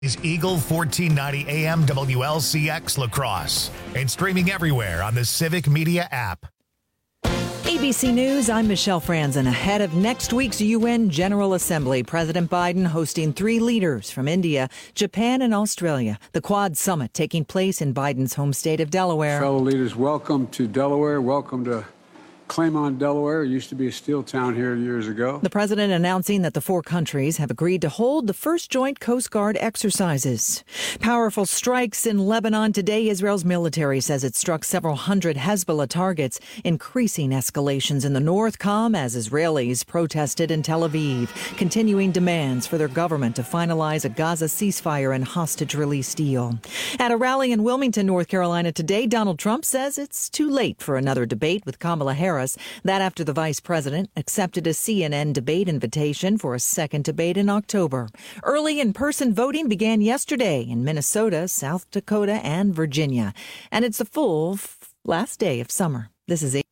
is Eagle 1490 AM WLCX La Crosse and streaming everywhere on the Civic Media app. ABC News, I'm Michelle Franzen. Ahead of next week's UN General Assembly, President Biden hosting 3 leaders from India, Japan, and Australia. The Quad Summit taking place in Biden's home state of Delaware. Fellow leaders, welcome to Delaware. Welcome to Claymont, Delaware. It used to be a steel town here years ago. The president announcing that the 4 countries have agreed to hold the first joint Coast Guard exercises. Powerful strikes in Lebanon today. Israel's military says it struck several hundred Hezbollah targets. Increasing escalations in the north come as Israelis protested in Tel Aviv, continuing demands for their government to finalize a Gaza ceasefire and hostage release deal. At a rally in Wilmington, North Carolina today, Donald Trump says it's too late for another debate with Kamala Harris. That after the vice president accepted a CNN debate invitation for a second debate in October. Early in-person voting began yesterday in Minnesota, South Dakota, and Virginia. And it's the full last day of summer. This is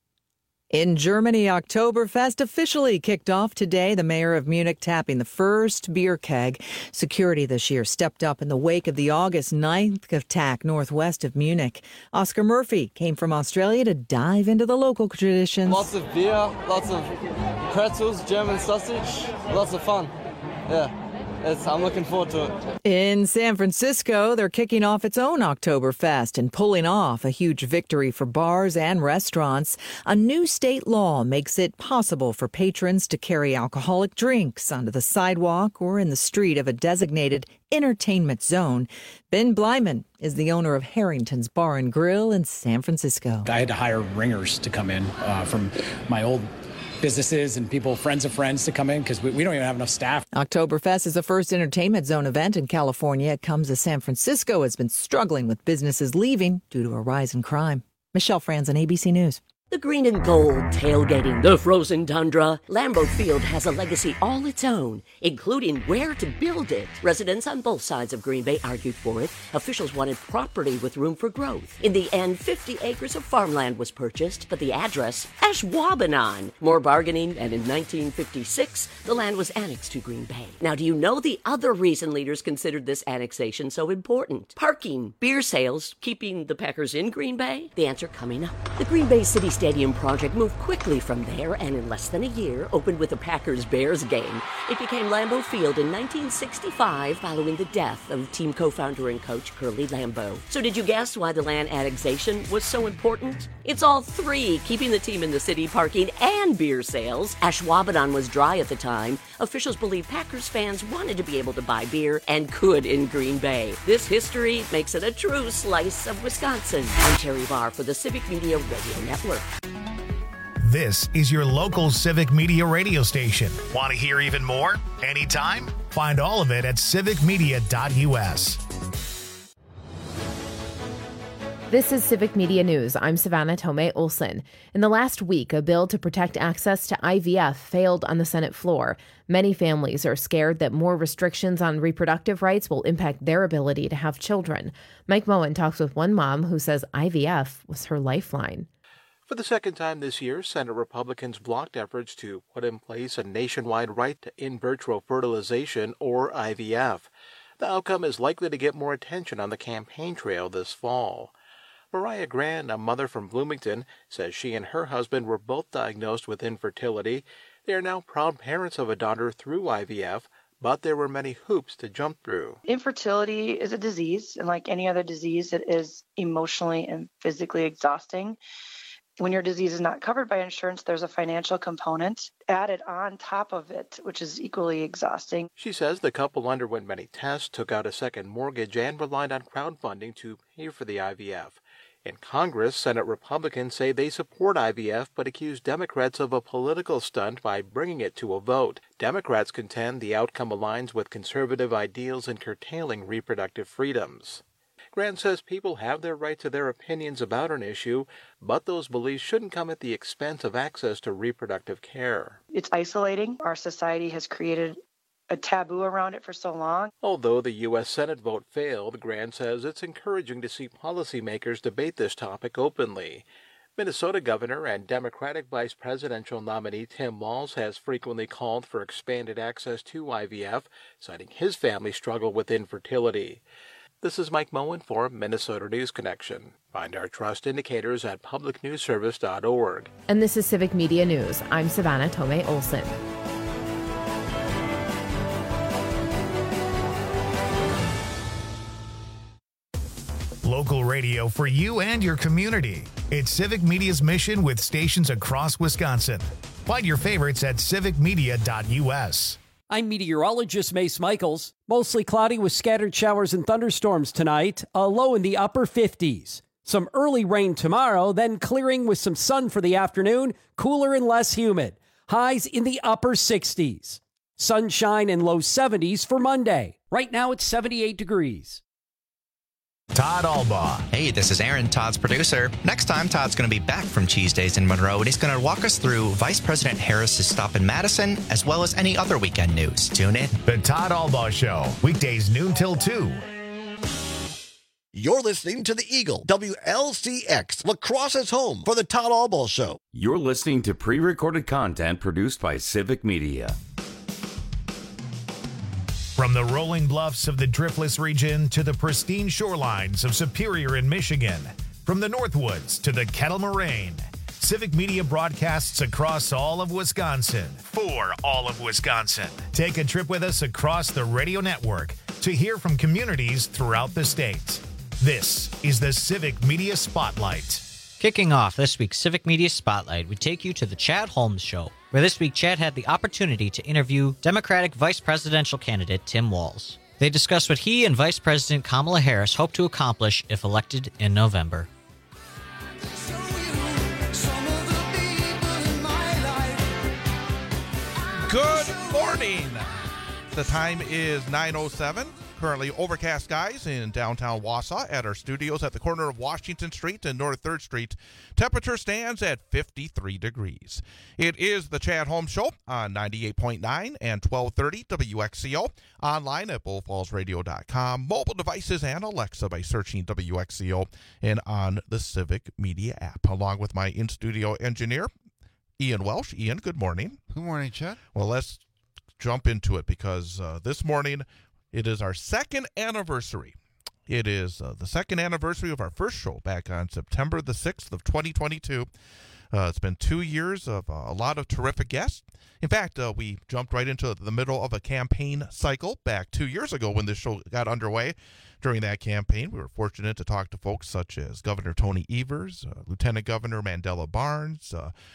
in Germany, Oktoberfest officially kicked off today. The mayor of Munich tapping the first beer keg. Security this year stepped up in the wake of the August 9th attack northwest of Munich. Oscar Murphy came from Australia to dive into the local traditions. Lots of beer, lots of pretzels, German sausage, lots of fun. Yeah. I'm looking forward to it. In San Francisco, they're kicking off its own Oktoberfest and pulling off a huge victory for bars and restaurants. A new state law makes it possible for patrons to carry alcoholic drinks onto the sidewalk or in the street of a designated entertainment zone. Ben Blyman is the owner of Harrington's Bar and Grill in San Francisco. I had to hire ringers to come in from my old businesses and people, friends of friends, to come in because we don't even have enough staff. Oktoberfest is the first entertainment zone event in California. It comes as San Francisco has been struggling with businesses leaving due to a rise in crime. Michelle Franzen, ABC News. The green and gold tailgating the frozen tundra. Lambeau Field has a legacy all its own, including where to build it. Residents on both sides of Green Bay argued for it. Officials wanted property with room for growth. In the end, 50 acres of farmland was purchased, but the address, Ashwaubenon. More bargaining, and in 1956, the land was annexed to Green Bay. Now, do you know the other reason leaders considered this annexation so important? Parking, beer sales, keeping the Packers in Green Bay? The answer coming up. The Green Bay City Stadium project moved quickly from there and in less than a year opened with a Packers-Bears game. It became Lambeau Field in 1965 following the death of team co-founder and coach Curly Lambeau. So did you guess why the land annexation was so important? It's all 3, keeping the team in the city, parking, and beer sales. Ashwaubenon was dry at the time. Officials believe Packers fans wanted to be able to buy beer and could in Green Bay. This history makes it a true slice of Wisconsin. I'm Terry Barr for the Civic Media Radio Network. This is your local Civic Media radio station. Want to hear even more? Anytime? Find all of it at civicmedia.us. This is Civic Media News. I'm Savannah Tomei Olson. In the last week, a bill to protect access to IVF failed on the Senate floor. Many families are scared that more restrictions on reproductive rights will impact their ability to have children. Mike Moen talks with one mom who says IVF was her lifeline. For the second time this year, Senate Republicans blocked efforts to put in place a nationwide right to in vitro fertilization, or IVF. The outcome is likely to get more attention on the campaign trail this fall. Mariah Grand, a mother from Bloomington, says she and her husband were both diagnosed with infertility. They are now proud parents of a daughter through IVF, but there were many hoops to jump through. Infertility is a disease, and like any other disease, it is emotionally and physically exhausting. When your disease is not covered by insurance, there's a financial component added on top of it, which is equally exhausting. She says the couple underwent many tests, took out a second mortgage, and relied on crowdfunding to pay for the IVF. In Congress, Senate Republicans say they support IVF but accuse Democrats of a political stunt by bringing it to a vote. Democrats contend the outcome aligns with conservative ideals in curtailing reproductive freedoms. Grant says people have their right to their opinions about an issue, but those beliefs shouldn't come at the expense of access to reproductive care. It's isolating. Our society has created a taboo around it for so long. Although the U.S. Senate vote failed, Grant says it's encouraging to see policymakers debate this topic openly. Minnesota Governor and Democratic Vice Presidential nominee Tim Walz has frequently called for expanded access to IVF, citing his family's struggle with infertility. This is Mike Moen for Minnesota News Connection. Find our trust indicators at publicnewsservice.org. And this is Civic Media News. I'm Savannah Tomei Olson. Local radio for you and your community. It's Civic Media's mission with stations across Wisconsin. Find your favorites at civicmedia.us. I'm meteorologist Mace Michaels. Mostly cloudy with scattered showers and thunderstorms tonight, a low in the upper 50s. Some early rain tomorrow, then clearing with some sun for the afternoon, cooler and less humid. Highs in the upper 60s. Sunshine and low 70s for Monday. Right now it's 78 degrees. Todd Albaugh. Hey, this is Aaron, Todd's producer. Next time, Todd's going to be back from Cheese Days in Monroe, and he's going to walk us through Vice President Harris's stop in Madison, as well as any other weekend news. Tune in. The Todd Albaugh Show, weekdays noon till 2. You're listening to The Eagle, WLCX, La Crosse's home for the Todd Albaugh Show. You're listening to pre-recorded content produced by Civic Media. From the rolling bluffs of the Driftless region to the pristine shorelines of Superior in Michigan, from the Northwoods to the Kettle Moraine, Civic Media broadcasts across all of Wisconsin for all of Wisconsin. Take a trip with us across the radio network to hear from communities throughout the state. This is the Civic Media Spotlight. Kicking off this week's Civic Media Spotlight, we take you to the Chad Holmes Show, where this week Chad had the opportunity to interview Democratic Vice Presidential candidate Tim Walz. They discussed what he and Vice President Kamala Harris hope to accomplish if elected in November. Good morning. The time is 9:07. Currently overcast skies in downtown Wausau at our studios at the corner of Washington Street and North 3rd Street. Temperature stands at 53 degrees. It is the Chad Holmes Show on 98.9 and 1230 WXCO. Online at bullfallsradio.com. Mobile devices and Alexa by searching WXCO and on the Civic Media app. Along with my in-studio engineer, Ian Welsh. Ian, good morning. Good morning, Chad. Well, let's jump into it because this morning it is our second anniversary. It is the second anniversary of our first show back on September the 6th of 2022. It's been 2 years of a lot of terrific guests. In fact, we jumped right into the middle of a campaign cycle back 2 years ago when this show got underway. During that campaign, we were fortunate to talk to folks such as Governor Tony Evers, Lieutenant Governor Mandela Barnes,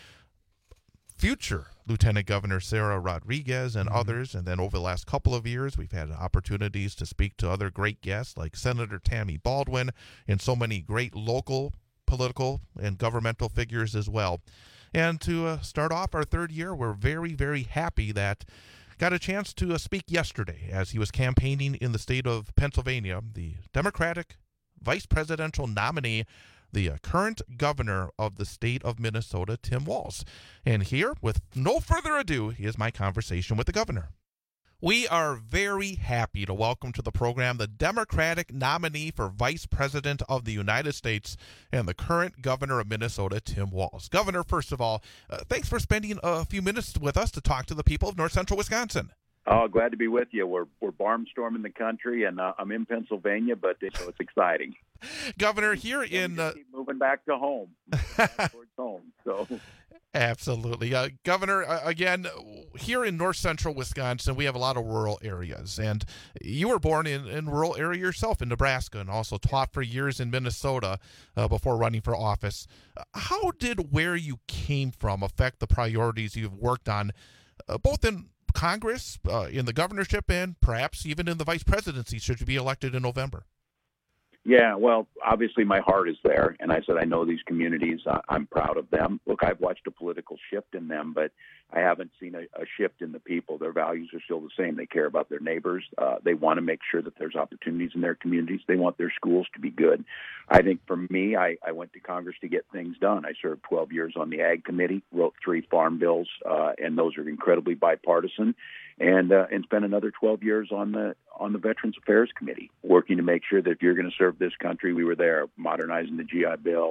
future Lieutenant Governor Sarah Rodriguez and others. And then over the last couple of years, we've had opportunities to speak to other great guests like Senator Tammy Baldwin and so many great local political and governmental figures as well. And to start off our third year, we're very, very happy that got a chance to speak yesterday as he was campaigning in the state of Pennsylvania, the Democratic vice presidential nominee, the current governor of the state of Minnesota, Tim Walz. And here, with no further ado, is my conversation with the governor. We are very happy to welcome to the program the Democratic nominee for Vice President of the United States and the current governor of Minnesota, Tim Walz. Governor, first of all, thanks for spending a few minutes with us to talk to the people of North Central Wisconsin. Oh, glad to be with you. We're barnstorming the country, and I'm in Pennsylvania, but so it's exciting. Governor, here in keep moving back to home, towards home. So, absolutely, Governor. Again, here in North Central Wisconsin, we have a lot of rural areas, and you were born in rural area yourself in Nebraska, and also taught for years in Minnesota before running for office. How did where you came from affect the priorities you've worked on, both in Congress, in the governorship, and perhaps even in the vice presidency should you be elected in November? Yeah, well, obviously my heart is there, and I said I know these communities. I'm proud of them. Look, I've watched a political shift in them, but I haven't seen a shift in the people. Their values are still the same. They care about their neighbors. They want to make sure that there's opportunities in their communities. They want their schools to be good. I think for me, I went to Congress to get things done. I served 12 years on the Ag Committee, wrote 3 farm bills, and those are incredibly bipartisan, and spent another 12 years on the Veterans Affairs Committee, working to make sure that if you're going to serve this country, we were there, modernizing the GI Bill,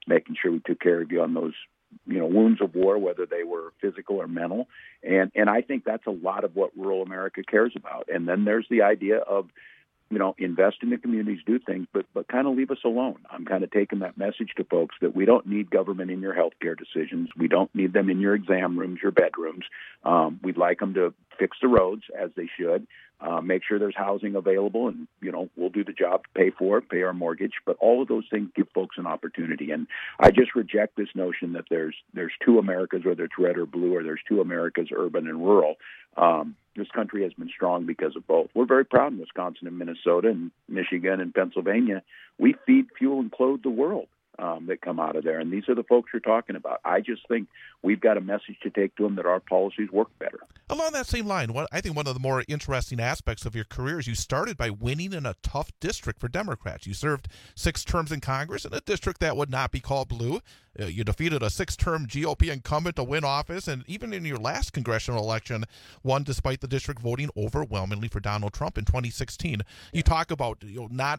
making sure we took care of you on those, wounds of war, whether they were physical or mental. And I think that's a lot of what rural America cares about. And then there's the idea of, invest in the communities, do things, but kind of leave us alone. I'm kind of taking that message to folks that we don't need government in your healthcare decisions. We don't need them in your exam rooms, your bedrooms. We'd like them to fix the roads as they should, make sure there's housing available, and, we'll do the job to pay for it, pay our mortgage. But all of those things give folks an opportunity. And I just reject this notion that there's two Americas, whether it's red or blue, or there's two Americas, urban and rural. This country has been strong because of both. We're very proud in Wisconsin and Minnesota and Michigan and Pennsylvania. We feed, fuel, and clothe the world that come out of there. And these are the folks you're talking about. I just think we've got a message to take to them that our policies work better. Along that same line, I think one of the more interesting aspects of your career is you started by winning in a tough district for Democrats. You served 6 terms in Congress in a district that would not be called blue. You defeated a 6-term GOP incumbent to win office, and even in your last congressional election, won despite the district voting overwhelmingly for Donald Trump in 2016. You talk about not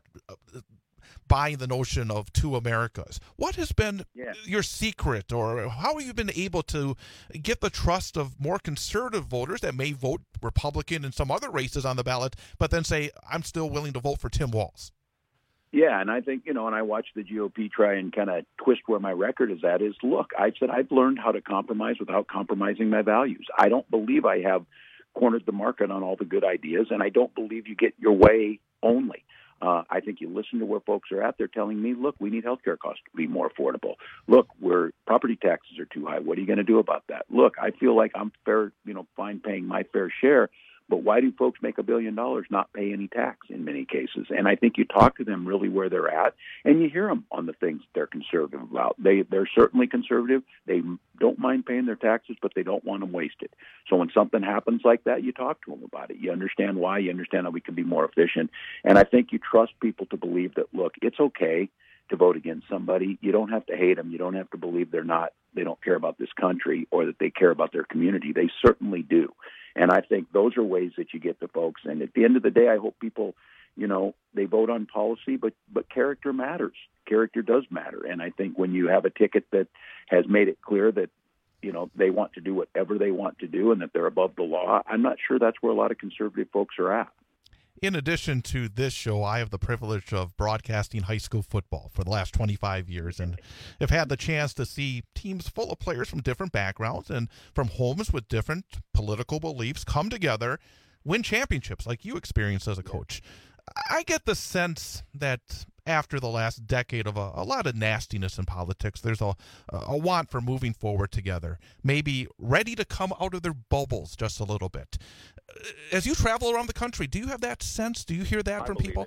buying the notion of two Americas. What has been your secret, or how have you been able to get the trust of more conservative voters that may vote Republican in some other races on the ballot, but then say, I'm still willing to vote for Tim Walz? Yeah, and I think, and I watch the GOP try and kind of twist where my record is at is, look, I said I've learned how to compromise without compromising my values. I don't believe I have cornered the market on all the good ideas, and I don't believe you get your way only. I think you listen to where folks are at. They're telling me, look, we need healthcare costs to be more affordable. Look, where property taxes are too high. What are you going to do about that? Look, I feel like I'm fine paying my fair share. But why do folks make $1 billion not pay any tax in many cases? And I think you talk to them really where they're at, and you hear them on the things they're conservative about. They're certainly conservative. They don't mind paying their taxes, but they don't want them wasted. So when something happens like that, you talk to them about it. You understand why. You understand how we can be more efficient. And I think you trust people to believe that, look, it's okay to vote against somebody. You don't have to hate them. You don't have to believe they don't care about this country or that they care about their community. They certainly do. And I think those are ways that you get to folks. And at the end of the day, I hope people, they vote on policy, but character matters. Character does matter. And I think when you have a ticket that has made it clear that, they want to do whatever they want to do and that they're above the law, I'm not sure that's where a lot of conservative folks are at. In addition to this show, I have the privilege of broadcasting high school football for the last 25 years and have had the chance to see teams full of players from different backgrounds and from homes with different political beliefs come together, win championships like you experienced as a coach. I get the sense that after the last decade of a lot of nastiness in politics, there's a want for moving forward together, maybe ready to come out of their bubbles just a little bit. As you travel around the country, do you have that sense? Do you hear that from people?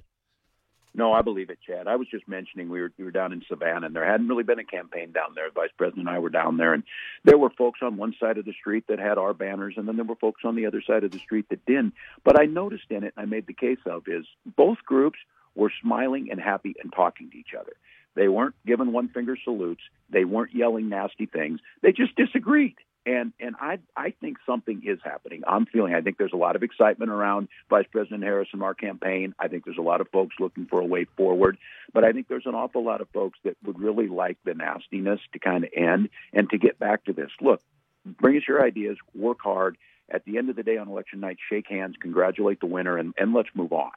No, I believe it, Chad. I was just mentioning we were down in Savannah, and there hadn't really been a campaign down there. The Vice President and I were down there, and there were folks on one side of the street that had our banners, and then there were folks on the other side of the street that didn't. But I noticed in it, and I made the case of, is both groups were smiling and happy and talking to each other. They weren't giving one-finger salutes. They weren't yelling nasty things. They just disagreed. And I think something is happening. I think there's a lot of excitement around Vice President Harris and our campaign. I think there's a lot of folks looking for a way forward. But I think there's an awful lot of folks that would really like the nastiness to kind of end and to get back to this. Look, bring us your ideas, work hard. At the end of the day on election night, shake hands, congratulate the winner, and let's move on.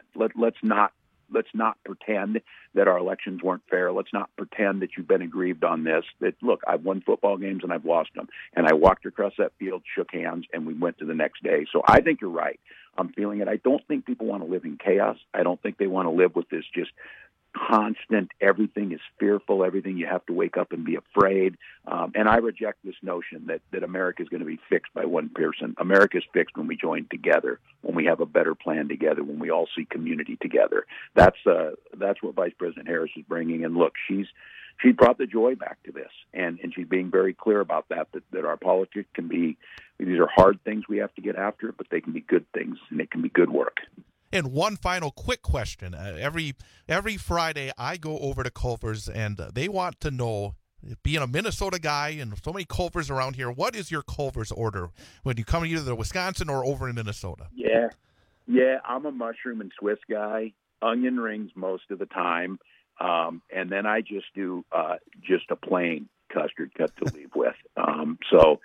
Let's not pretend that our elections weren't fair. Let's not pretend that you've been aggrieved on this. That, look, I've won football games and I've lost them. And I walked across that field, shook hands, and we went to the next day. So I think you're right. I'm feeling it. I don't think people want to live in chaos. I don't think they want to live with this just constant, everything is fearful, everything you have to wake up and be afraid. And I reject this notion that America is going to be fixed by one person. America is fixed when we join together, when we have a better plan together, when we all see community together. That's what Vice President Harris is bringing. And look, she brought the joy back to this, and she's being very clear about that our politics can be, these are hard things we have to get after, but they can be good things, and it can be good work. And one final quick question. Every Friday, I go over to Culver's, and they want to know, being a Minnesota guy and so many Culver's around here, what is your Culver's order when you come either to Wisconsin or over in Minnesota? Yeah, I'm a mushroom and Swiss guy. Onion rings most of the time. And then I just do just a plain custard cup to leave with. So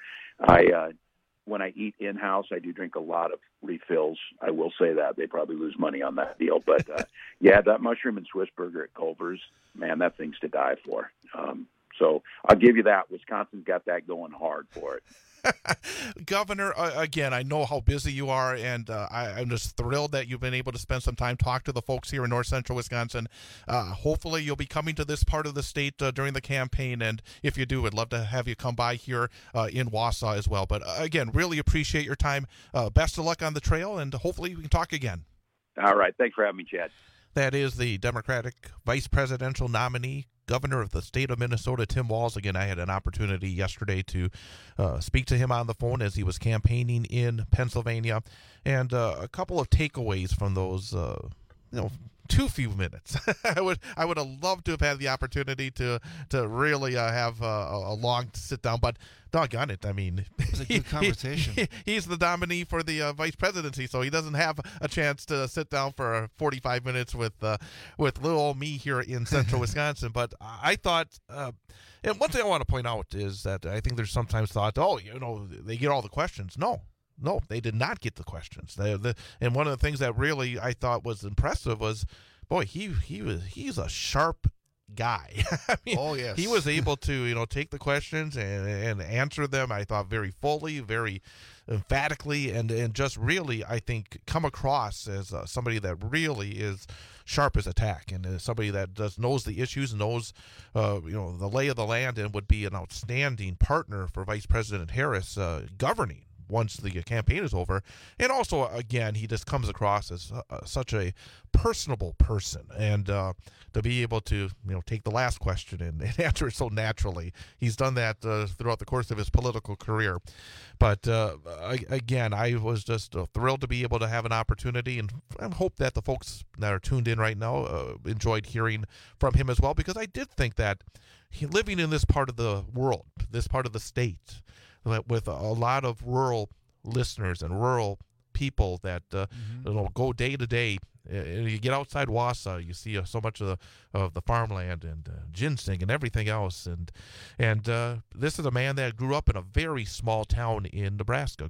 when I eat in-house, I do drink a lot of refills. I will say that. They probably lose money on that deal. But, that mushroom and Swiss burger at Culver's, man, that thing's to die for. So I'll give you that. Wisconsin's got that going hard for it. Governor, again, I know how busy you are, and I'm just thrilled that you've been able to spend some time, talk to the folks here in north central Wisconsin. Hopefully you'll be coming to this part of the state during the campaign, and if you do, I'd love to have you come by here in Wausau as well. But again, really appreciate your time. Best of luck on the trail, and hopefully we can talk again. All right. Thanks for having me, Chad. That is the Democratic vice presidential nominee, Governor of the state of Minnesota, Tim Walz. Again, I had an opportunity yesterday to speak to him on the phone as he was campaigning in Pennsylvania, and a couple of takeaways from those, too few minutes. I would have loved to have had the opportunity to really have a long sit down, but doggone it, I mean, it was a good conversation. He's the nominee for the vice presidency, so he doesn't have a chance to sit down for 45 minutes with little old me here in central Wisconsin. But I thought, and one thing I want to point out is that I think there's sometimes thought, they get all the questions. No, they did not get the questions. And one of the things that really I thought was impressive was, boy, he's a sharp guy. I mean, oh yes, he was able to take the questions and answer them. I thought very fully, very emphatically, and just really I think come across as somebody that really is sharp as a tack, and is somebody that just knows the issues, knows the lay of the land, and would be an outstanding partner for Vice President Harris governing once the campaign is over. And also, again, he just comes across as such a personable person, and to be able to take the last question and answer it so naturally. He's done that throughout the course of his political career. But again, I was just thrilled to be able to have an opportunity, and I hope that the folks that are tuned in right now enjoyed hearing from him as well, because I did think that living in this part of the world, this part of the state, with a lot of rural listeners and rural people that go day to day. You get outside Wausau, you see so much of the farmland and ginseng and everything else. And this is a man that grew up in a very small town in Nebraska.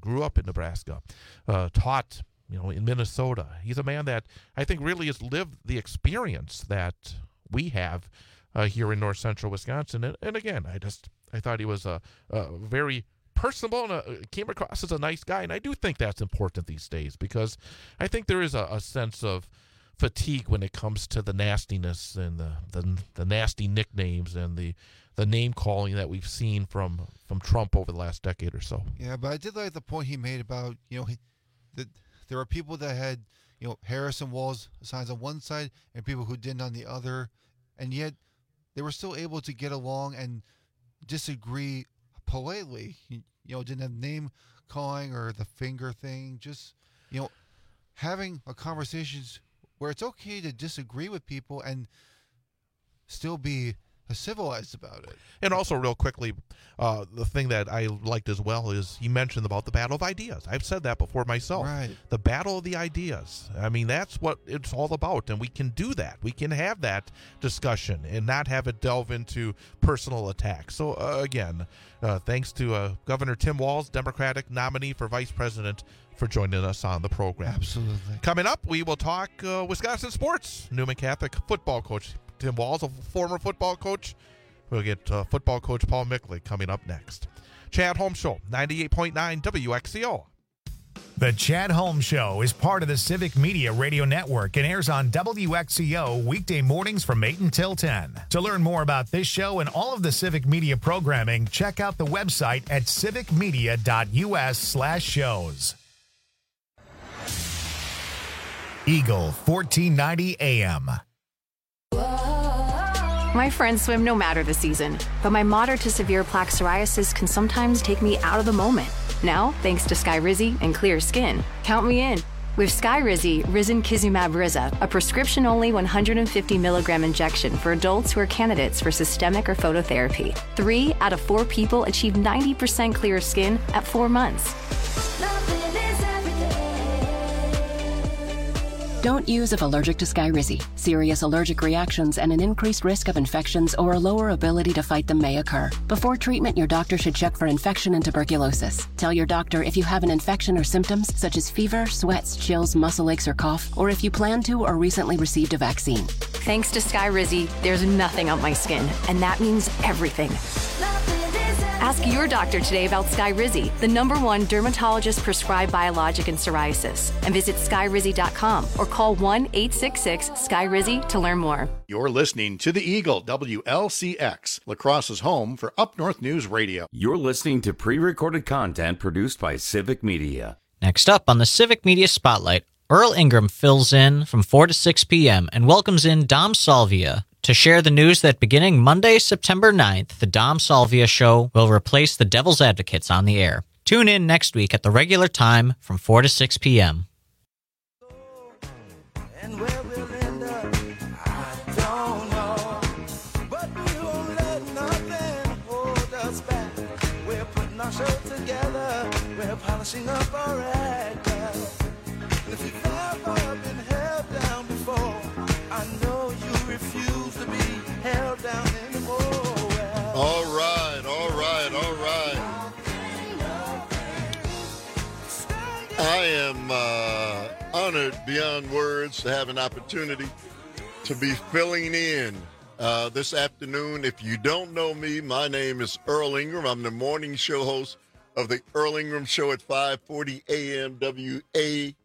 Taught in Minnesota. He's a man that I think really has lived the experience that we have here in north central Wisconsin. And again, I thought he was a very personable and came across as a nice guy. And I do think that's important these days, because I think there is a sense of fatigue when it comes to the nastiness and the nasty nicknames and the name calling that we've seen from Trump over the last decade or so. Yeah, but I did like the point he made about, that there are people that had, Harris and Walz signs on one side and people who didn't on the other, and yet they were still able to get along and disagree politely. Didn't have name calling or the finger thing, just having a conversations where it's okay to disagree with people and still be civilized about it. And also, real quickly, the thing that I liked as well is he mentioned about the battle of ideas. I've said that before myself. Right. The battle of the ideas. I mean, that's what it's all about, and we can do that. We can have that discussion and not have it delve into personal attacks. So, again, thanks to Governor Tim Walz, Democratic nominee for vice president, for joining us on the program. Absolutely. Coming up, we will talk Wisconsin sports. Newman Catholic football coach Tim Walz, a former football coach. We'll get football coach Paul Mickley coming up next. Chad Holmes Show, 98.9 WXCO. The Chad Holmes Show is part of the Civic Media Radio Network and airs on WXCO weekday mornings from 8 until 10. To learn more about this show and all of the Civic Media programming, check out the website at civicmedia.us/shows. Eagle 1490 AM. My friends swim no matter the season, but my moderate to severe plaque psoriasis can sometimes take me out of the moment. Now, thanks to Skyrizi and clear skin, count me in. With Skyrizi Risankizumab Riza, a prescription-only 150 milligram injection for adults who are candidates for systemic or phototherapy. 3 out of 4 people achieve 90% clear skin at 4 months. Don't use if allergic to Skyrizi. Serious allergic reactions and an increased risk of infections or a lower ability to fight them may occur. Before treatment, your doctor should check for infection and tuberculosis. Tell your doctor if you have an infection or symptoms such as fever, sweats, chills, muscle aches, or cough, or if you plan to or recently received a vaccine. Thanks to Skyrizi, there's nothing on my skin, and that means everything. Ask your doctor today about Skyrizi, the #1 dermatologist-prescribed biologic in psoriasis, and visit skyrizi.com or call 1-866-SKYRIZI to learn more. You're listening to The Eagle, WLCX, La Crosse's home for Up North News Radio. You're listening to pre-recorded content produced by Civic Media. Next up on the Civic Media Spotlight, Earl Ingram fills in from 4 to 6 p.m. and welcomes in Dom Salvia to share the news that beginning Monday, September 9th, the Dom Salvia Show will replace the Devil's Advocates on the air. Tune in next week at the regular time from 4 to 6 p.m. And where we'll end up, I don't know. But we won't let nothing hold us back. We're putting our show together. We're polishing up our act. If you've ever been held down before, I know you refuse to be held down anymore. All right, all right, all right. I am honored beyond words to have an opportunity to be filling in this afternoon. If you don't know me, my name is Earl Ingram. I'm the morning show host of the Earl Ingram Show at 5:40 a.m. WAUK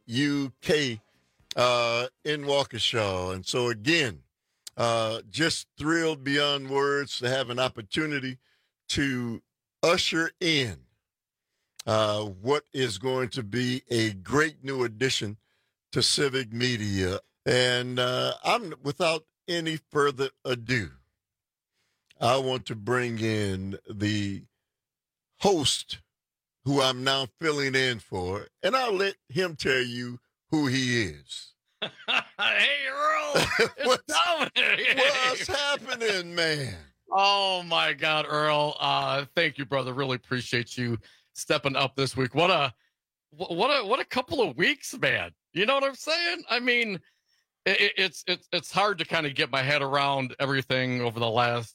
in Waukesha. And so, again, just thrilled beyond words to have an opportunity to usher in what is going to be a great new addition to Civic Media. And I'm without any further ado, I want to bring in the host who I'm now filling in for, and I'll let him tell you who he is. Hey, Earl. It's Dominic. What's happening, man? Oh, my God, Earl. Thank you, brother. Really appreciate you stepping up this week. What a couple of weeks, man. You know what I'm saying? I mean, it's hard to kind of get my head around everything over the last,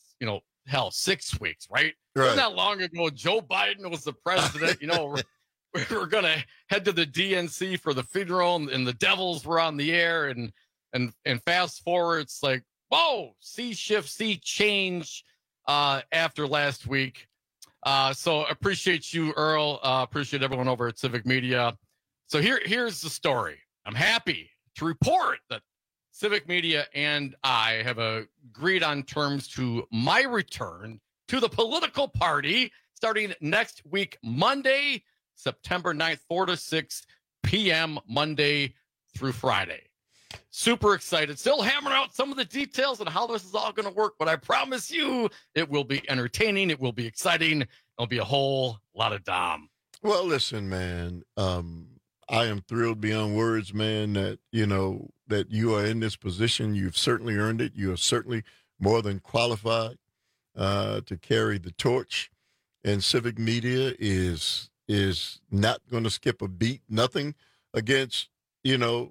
6 weeks, right? Wasn't that long ago? Joe Biden was the president. We're going to head to the DNC for the funeral, and the Devils were on the air. And fast forward, it's like, whoa, sea change after last week. So appreciate you, Earl. Appreciate everyone over at Civic Media. So here's the story. I'm happy to report that Civic Media and I have agreed on terms to my return to the political party starting next week, Monday, September 9th, 4 to 6 p.m., Monday through Friday. Super excited. Still hammering out some of the details on how this is all going to work, but I promise you it will be entertaining. It will be exciting. There'll be a whole lot of Dom. Well, listen, man, I am thrilled beyond words, man, that, that you are in this position. You've certainly earned it. You are certainly more than qualified to carry the torch. And Civic Media is not going to skip a beat. Nothing against, your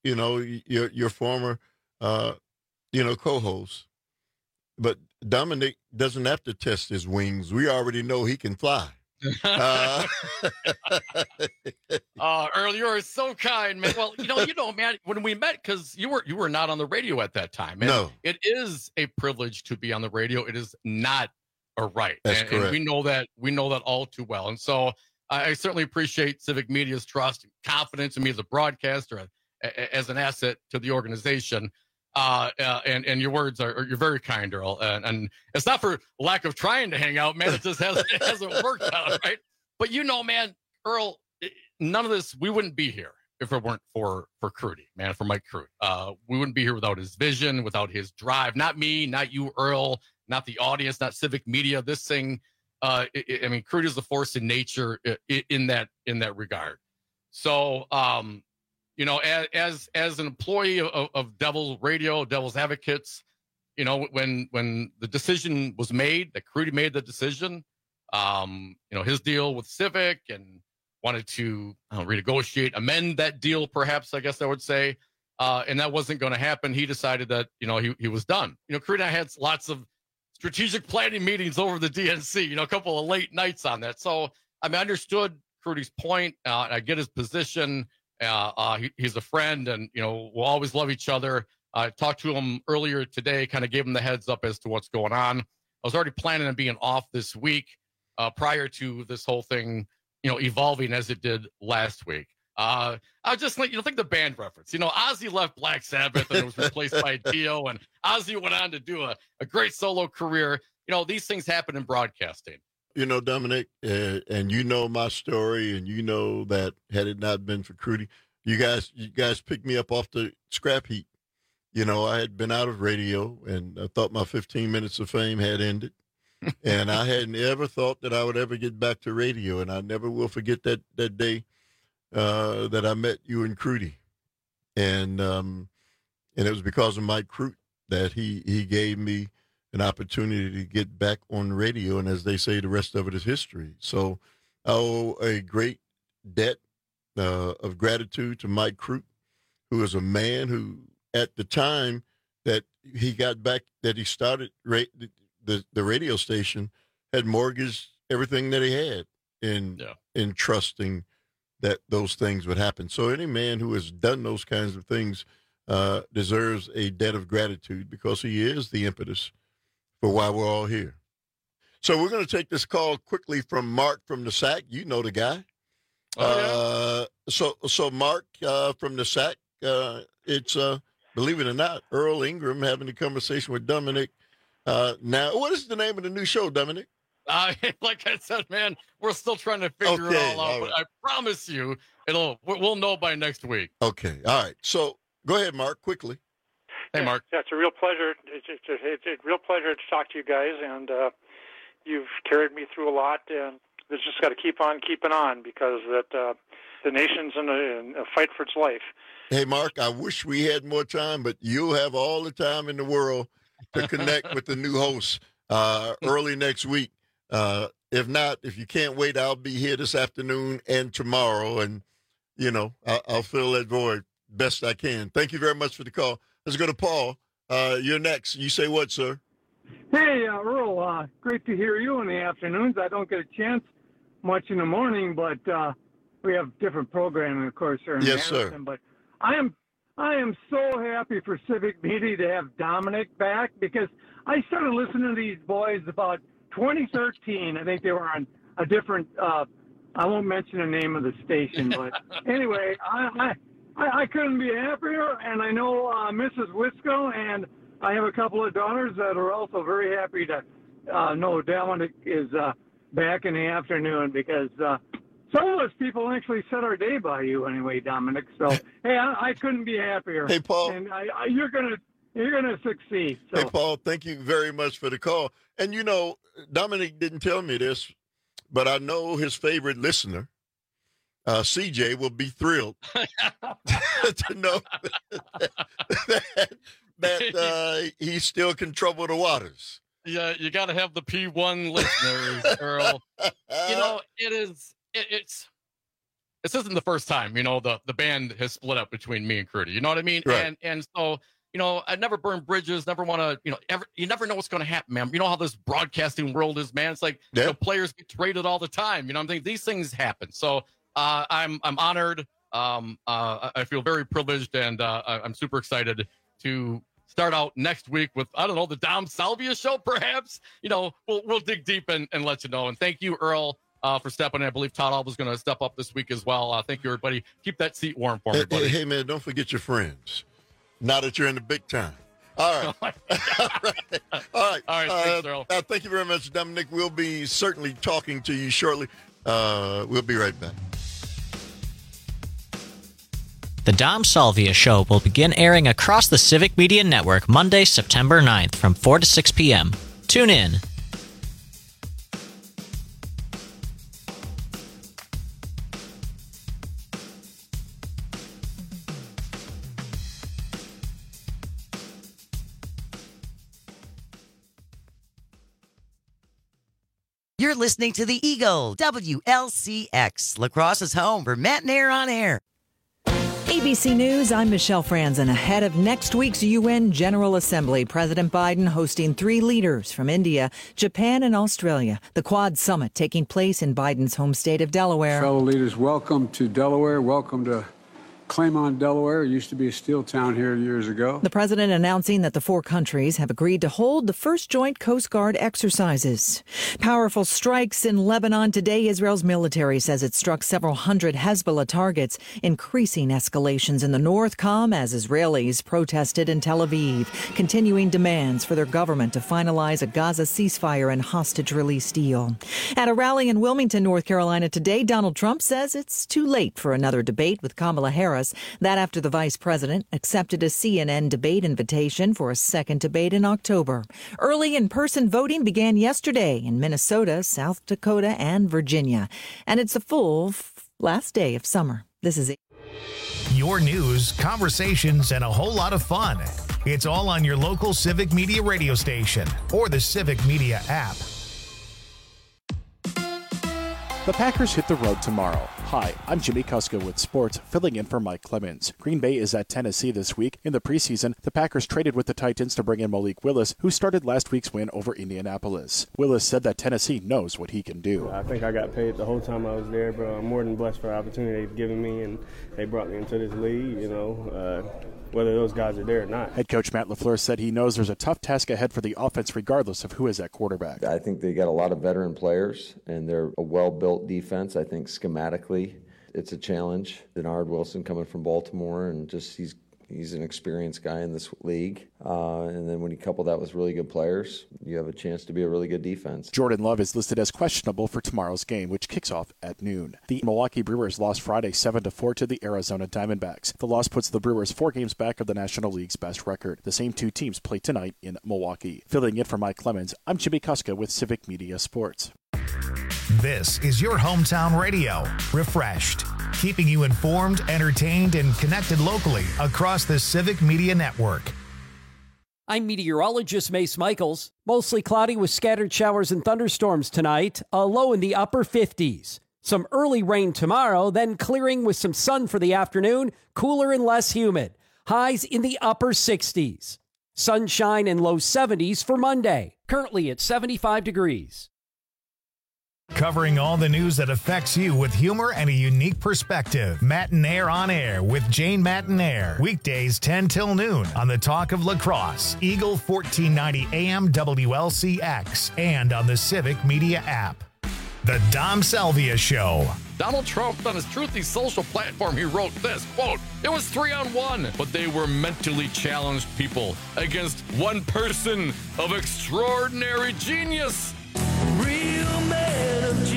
former, co-host. But Dominic doesn't have to test his wings. We already know he can fly. Earl, you are so kind, man. Well, man, when we met, because you were not on the radio at that time. And no, it is a privilege to be on the radio. It is not a right. That's correct. And we know that all too well. And so I certainly appreciate Civic Media's trust and confidence in me as a broadcaster, as an asset to the organization. And your words you're very kind, Earl. And it's not for lack of trying to hang out, man. It just hasn't worked out, right? But man, Earl, none of this, we wouldn't be here if it weren't for Crudy, man, for Mike Crude. We wouldn't be here without his vision, without his drive. Not me, not you, Earl, not the audience, not Civic Media. This thing, Crude is the force in nature in that regard. So, as an employee of Devil's Radio, Devil's Advocates, when the decision was made, that Crudy made the decision, his deal with Civic and wanted to renegotiate, amend that deal, perhaps, I guess I would say. and that wasn't going to happen. He decided that, he was done. Crudy and I had lots of strategic planning meetings over the DNC, a couple of late nights on that. So, I understood Crudy's point. I get his position. He's a friend, and, we'll always love each other. I talked to him earlier today, kind of gave him the heads up as to what's going on. I was already planning on being off this week prior to this whole thing, evolving as it did last week. I was just like, think the band reference. Ozzy left Black Sabbath and it was replaced by Dio, and Ozzy went on to do a great solo career. These things happen in broadcasting. Dominic, and my story, and that had it not been for Crudy, you guys picked me up off the scrap heap. I had been out of radio, and I thought my 15 minutes of fame had ended. And I hadn't ever thought that I would ever get back to radio, and I never will forget that day that I met you and Crudy. And it was because of Mike Crute that he gave me an opportunity to get back on radio, and as they say, the rest of it is history. So I owe a great debt of gratitude to Mike Crute, who is a man who, at the time that he got back, that he started the radio station, had mortgaged everything that he had in trusting that those things would happen. So any man who has done those kinds of things deserves a debt of gratitude, because he is the impetus for why we're all here. So we're going to take this call quickly from Mark from the SAC. You know the guy. So Mark from the SAC, it's believe it or not, Earl Ingram having a conversation with Dominic. Now, what is the name of the new show, Dominic? Like I said, man, we're still trying to figure it all out. But I promise you, we'll know by next week. Okay, all right. So go ahead, Mark, quickly. Hey, Mark. Yeah, it's a real pleasure. It's a real pleasure to talk to you guys, and you've carried me through a lot, and it's just got to keep on keeping on, because the nation's in a fight for its life. Hey, Mark, I wish we had more time, but you'll have all the time in the world to connect with the new host early next week. If not, if you can't wait, I'll be here this afternoon and tomorrow, and, I'll fill that void best I can. Thank you very much for the call. Let's go to Paul. You're next. You say what, sir? Hey, Earl, great to hear you in the afternoons. I don't get a chance much in the morning, but we have different programming, of course, here in Yes, Madison. sir. But I am so happy for Civic Media to have Dominic back, because I started listening to these boys about 2013. I think they were on a different, I won't mention the name of the station, but anyway, I couldn't be happier, and I know Mrs. Wisco, and I have a couple of daughters that are also very happy to know Dominic is back in the afternoon, because some of us people actually set our day by you anyway, Dominic. So, hey, I couldn't be happier. Hey, Paul. And you're gonna succeed. So. Hey, Paul, thank you very much for the call. And, Dominic didn't tell me this, but I know his favorite listener, CJ, will be thrilled to know that he still can trouble the waters. Yeah, you got to have the P1 listeners, Earl. This isn't the first time, the band has split up between me and Crudy. You know what I mean? Right. And so, I never burn bridges, never want to, you never know what's going to happen, man. You know how this broadcasting world is, man. It's like, players get traded all the time. I'm thinking these things happen. So I'm honored. I feel very privileged, and I'm super excited to start out next week with, I don't know, the Dom Salvia show, perhaps. We'll dig deep and let you know. And thank you, Earl, for stepping in. I believe Todd Alba's going to step up this week as well. Thank you, everybody. Keep that seat warm for me, buddy. Hey, man, don't forget your friends. Now that you're in the big time. All right. All right. Thanks, Earl. Thank you very much, Dominic. We'll be certainly talking to you shortly. We'll be right back. The Dom Salvia Show will begin airing across the Civic Media Network Monday, September 9th from 4 to 6 p.m. Tune in. You're listening to The Eagle, WLCX, La Crosse's home for Matt and Air on Air. ABC News, I'm Michelle Franzen. Ahead of next week's UN General Assembly, President Biden hosting 3 leaders from India, Japan, and Australia. The Quad Summit taking place in Biden's home state of Delaware. Fellow leaders, welcome to Delaware. Welcome to Claymont, Delaware. It used to be a steel town here years ago. The president announcing that the 4 countries have agreed to hold the first joint Coast Guard exercises. Powerful strikes in Lebanon today. Israel's military says it struck several hundred Hezbollah targets, increasing escalations in the north come as Israelis protested in Tel Aviv, continuing demands for their government to finalize a Gaza ceasefire and hostage release deal. At a rally in Wilmington, North Carolina today, Donald Trump says it's too late for another debate with Kamala Harris. That after the vice president accepted a CNN debate invitation for a second debate in October. Early in-person voting began yesterday in Minnesota, South Dakota, and Virginia. And it's a full last day of summer. This is it. Your news, conversations, and a whole lot of fun. It's all on your local Civic Media radio station or the Civic Media app. The Packers hit the road tomorrow. Hi, I'm Jimmy Kuska with sports, filling in for Mike Clemens. Green Bay is at Tennessee this week. In the preseason, the Packers traded with the Titans to bring in Malik Willis, who started last week's win over Indianapolis. Willis said that Tennessee knows what he can do. I think I got paid the whole time I was there, but I'm more than blessed for the opportunity they've given me, and they brought me into this league, whether those guys are there or not. Head coach Matt LaFleur said he knows there's a tough task ahead for the offense regardless of who is at quarterback. I think they got a lot of veteran players, and they're a well-built defense. I think schematically it's a challenge. Denard Wilson coming from Baltimore, and just he's an experienced guy in this league. And then when you couple that with really good players, you have a chance to be a really good defense. Jordan Love is listed as questionable for tomorrow's game, which kicks off at noon. The Milwaukee Brewers lost Friday 7-4 to the Arizona Diamondbacks. The loss puts the Brewers 4 games back of the National League's best record. The same 2 teams play tonight in Milwaukee. Filling in for Mike Clemens, I'm Jimmy Kuska with Civic Media Sports. This is your hometown radio, refreshed, keeping you informed, entertained, and connected locally across the Civic Media Network. I'm meteorologist Mace Michaels. Mostly cloudy with scattered showers and thunderstorms tonight, a low in the upper 50s. Some early rain tomorrow, then clearing with some sun for the afternoon, cooler and less humid. Highs in the upper 60s. Sunshine and low 70s for Monday, currently at 75 degrees. Covering all the news that affects you with humor and a unique perspective. Matinaire on Air with Jane Matinaire. Weekdays 10 till noon on the Talk of Lacrosse, Eagle 1490 AM WLCX, and on the Civic Media app. The Dom Salvia Show. Donald Trump, on his Truthy social platform, he wrote this, quote, "It was 3-on-1, but they were mentally challenged people against one person of extraordinary genius. Real man of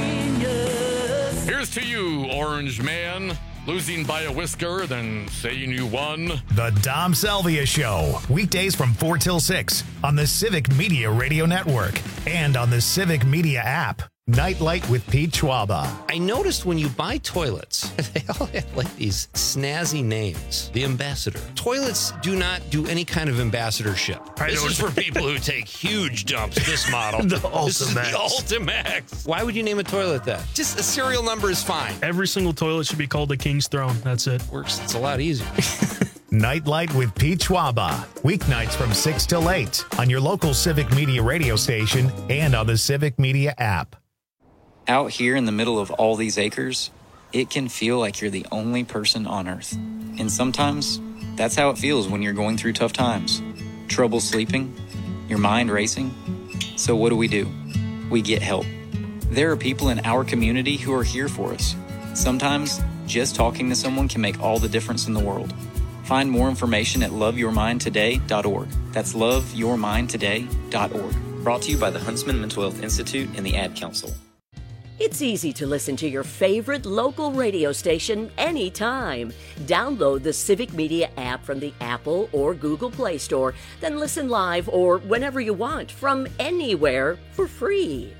genius. Here's to you, Orange Man. Losing by a whisker, then saying you won." The Dom Salvia Show. Weekdays from 4 till 6 on the Civic Media Radio Network and on the Civic Media app. Nightlight with Pete Schwaba. I noticed when you buy toilets, they all have like these snazzy names. The Ambassador. Toilets do not do any kind of ambassadorship. This is for people who take huge dumps, this model. The This is the Ultimax. Ultimax. Why would you name a toilet that? Just a serial number is fine. Every single toilet should be called a King's Throne. That's it. Works. It's a lot easier. Nightlight with Pete Schwaba. Weeknights from 6 till 8 on your local Civic Media radio station and on the Civic Media app. Out here in the middle of all these acres, it can feel like you're the only person on Earth. And sometimes, that's how it feels when you're going through tough times. Trouble sleeping, your mind racing. So what do? We get help. There are people in our community who are here for us. Sometimes, just talking to someone can make all the difference in the world. Find more information at loveyourmindtoday.org. That's loveyourmindtoday.org. Brought to you by the Huntsman Mental Health Institute and the Ad Council. It's easy to listen to your favorite local radio station anytime. Download the Civic Media app from the Apple or Google Play Store, then listen live or whenever you want from anywhere for free.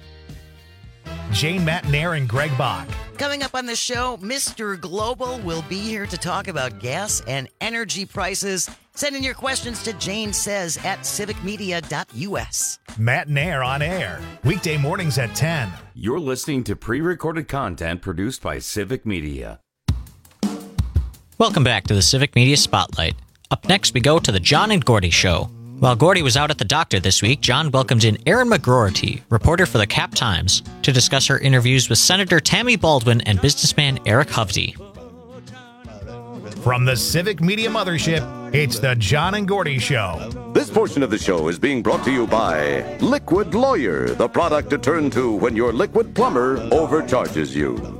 Jane Matinaire and Greg Bach. Coming up on the show, Mr. Global will be here to talk about gas and energy prices. Send in your questions to Jane Says at civicmedia.us. Matinaire on Air. Weekday mornings at 10. You're listening to pre-recorded content produced by Civic Media. Welcome back to the Civic Media Spotlight. Up next, we go to the John and Gordy Show. While Gordy was out at the doctor this week, John welcomed in Erin McGroarty, reporter for the Cap Times, to discuss her interviews with Senator Tammy Baldwin and businessman Eric Hovde. From the Civic Media Mothership, it's the John and Gordy Show. This portion of the show is being brought to you by Liquid Lawyer, the product to turn to when your liquid plumber overcharges you.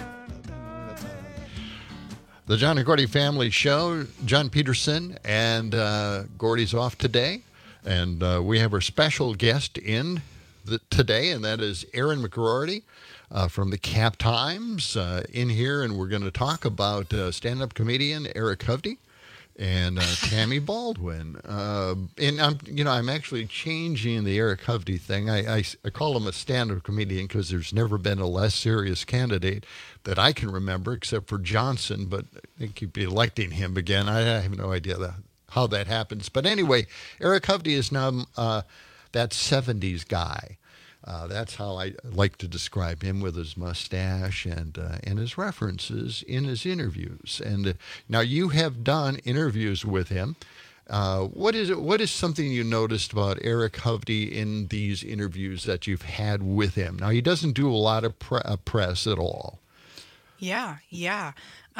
The John and Gordy Family Show. John Peterson and Gordy's off today. And we have our special guest in today, and that is Erin McGroarty from the Cap Times in here. And we're going to talk about stand-up comedian Eric Hovde and Tammy Baldwin. And I'm actually changing the Eric Hovde thing. I call him a stand-up comedian because there's never been a less serious candidate that I can remember, except for Johnson, but they keep electing him again. I have no idea how that happens. But anyway, Eric Hovde is now that 70s guy. That's how I like to describe him, with his mustache and his references in his interviews. And now you have done interviews with him. What is something you noticed about Eric Hovde in these interviews that you've had with him? Now, he doesn't do a lot of press at all. Yeah.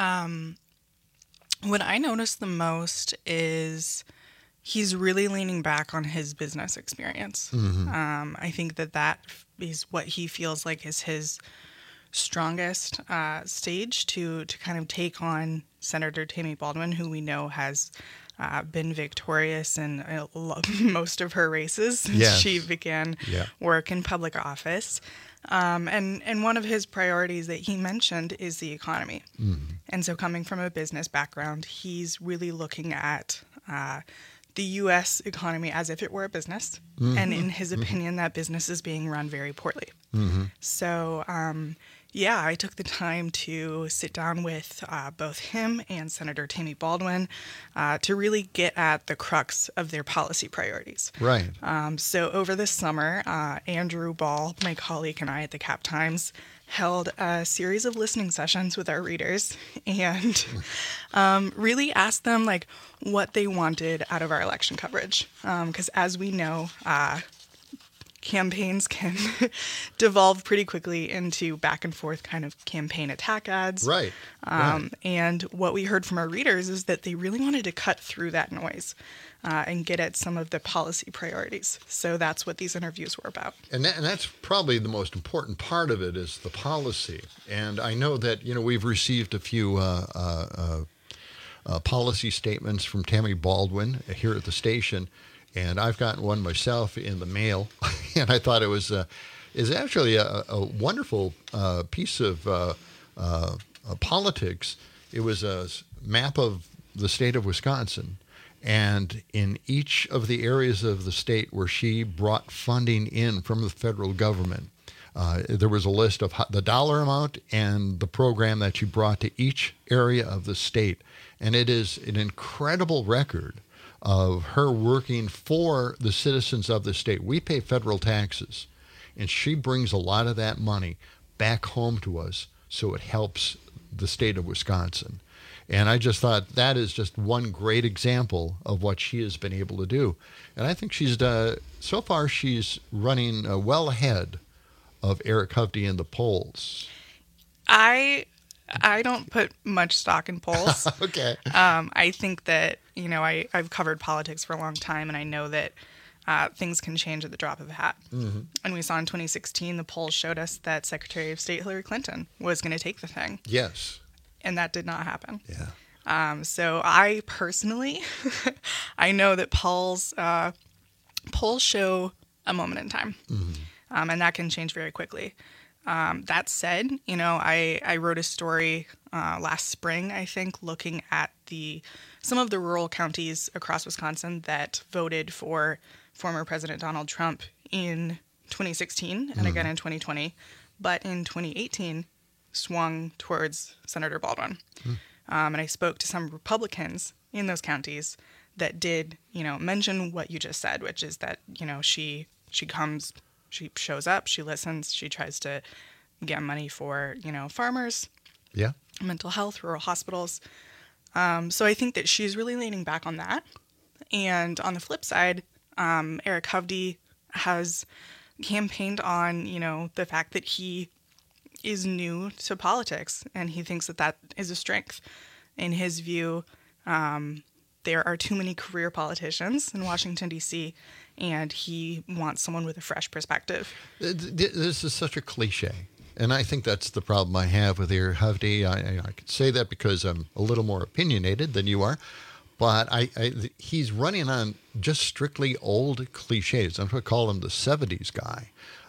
What I noticed the most is he's really leaning back on his business experience. Mm-hmm. I think that is what he feels like is his strongest stage to kind of take on Senator Tammy Baldwin, who we know has been victorious in most of her races since she began work in public office. And one of his priorities that he mentioned is the economy. Mm-hmm. And so coming from a business background, he's really looking at the U.S. economy as if it were a business. Mm-hmm. And in his opinion, that business is being run very poorly. Mm-hmm. So, I took the time to sit down with both him and Senator Tammy Baldwin to really get at the crux of their policy priorities. Right. So over this summer, Andrew Ball, my colleague, and I at the Cap Times held a series of listening sessions with our readers and really asked them what they wanted out of our election coverage. Because as we know, campaigns can devolve pretty quickly into back and forth kind of campaign attack ads. Right. And what we heard from our readers is that they really wanted to cut through that noise and get at some of the policy priorities. So that's what these interviews were about. And that's probably the most important part of it, is the policy. And I know that, we've received a few policy statements from Tammy Baldwin here at the station. And I've gotten one myself in the mail, and I thought it was actually a wonderful piece of politics. It was a map of the state of Wisconsin, and in each of the areas of the state where she brought funding in from the federal government, there was a list of the dollar amount and the program that she brought to each area of the state. And it is an incredible record of her working for the citizens of the state. We pay federal taxes, and she brings a lot of that money back home to us, so it helps the state of Wisconsin. And I just thought that is just one great example of what she has been able to do. And I think so far she's running well ahead of Eric Hovde in the polls. I don't put much stock in polls. Okay. I think that, I've covered politics for a long time, and I know that things can change at the drop of a hat. Mm-hmm. And we saw in 2016, the polls showed us that Secretary of State Hillary Clinton was going to take the thing. Yes. And that did not happen. Yeah. So I personally, I know that polls show a moment in time. Mm-hmm. And that can change very quickly. That said, I wrote a story last spring, I think, looking at some of the rural counties across Wisconsin that voted for former President Donald Trump in 2016 and again in 2020, but in 2018 swung towards Senator Baldwin. And I spoke to some Republicans in those counties that did, mention what you just said, which is that, she shows up, she listens, she tries to get money for, farmers, mental health, rural hospitals. So I think that she's really leaning back on that. And on the flip side, Eric Hovde has campaigned on, the fact that he is new to politics, and he thinks that that is a strength. In his view, there are too many career politicians in Washington, D.C., and he wants someone with a fresh perspective. This is such a cliche. And I think that's the problem I have with Eric Hovde. I could say that because I'm a little more opinionated than you are. But he's running on just strictly old cliches. I'm going to call him the 70s guy.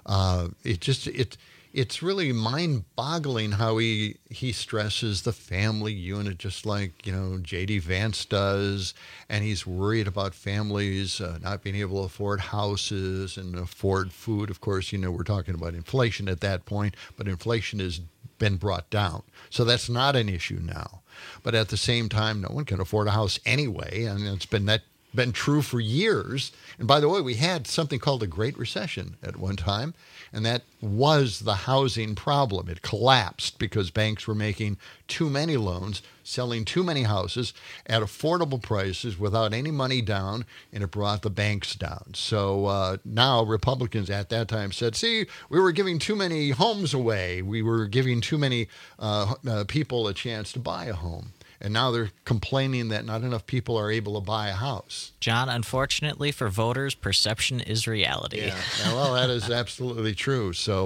It's really mind-boggling how he stresses the family unit, just like J.D. Vance does, and he's worried about families not being able to afford houses and afford food. Of course, we're talking about inflation at that point, but inflation has been brought down, so that's not an issue now. But at the same time, no one can afford a house anyway, and it's been true for years. And by the way, we had something called the Great Recession at one time, and that was the housing problem. It collapsed because banks were making too many loans, selling too many houses at affordable prices without any money down, and it brought the banks down. So now Republicans at that time said, see, we were giving too many homes away. We were giving too many people a chance to buy a home. And now they're complaining that not enough people are able to buy a house. John, unfortunately for voters, perception is reality. Yeah, well, that is absolutely true. So,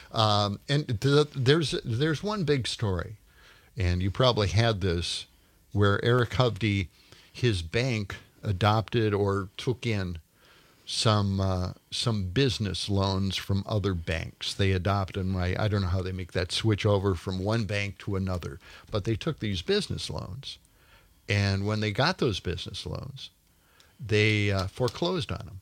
there's one big story, and you probably had this, where Eric Hovde, his bank adopted or took in some business loans from other banks. They adopted them. I don't know how they make that switch over from one bank to another, but they took these business loans, and when they got those business loans, they foreclosed on